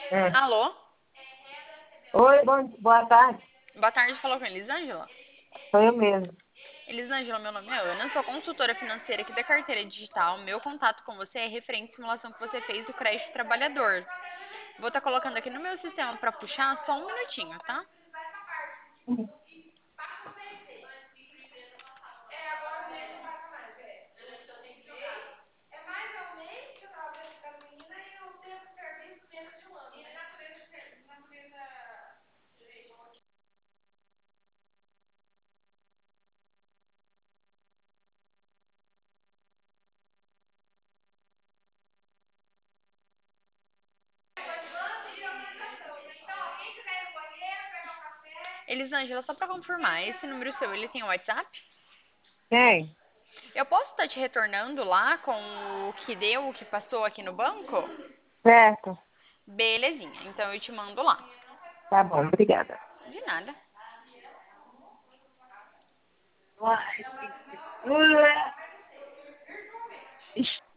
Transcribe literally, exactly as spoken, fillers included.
É. Alô? Oi, bom, boa tarde. Boa tarde, falou com a Elisângela? Sou eu mesmo. Elisângela, meu nome é Ana, sou consultora financeira aqui da Carteira Digital. Meu contato com você é referente à simulação que você fez do crédito trabalhador. Vou estar colocando aqui no meu sistema para puxar só um minutinho, tá? Elisângela, só para confirmar, esse número seu, ele tem WhatsApp? Quem? Eu posso estar te retornando lá com o que deu, o que passou aqui no banco? Certo. Belezinha, então eu te mando lá. Tá bom, obrigada. De nada. Ai, ixi.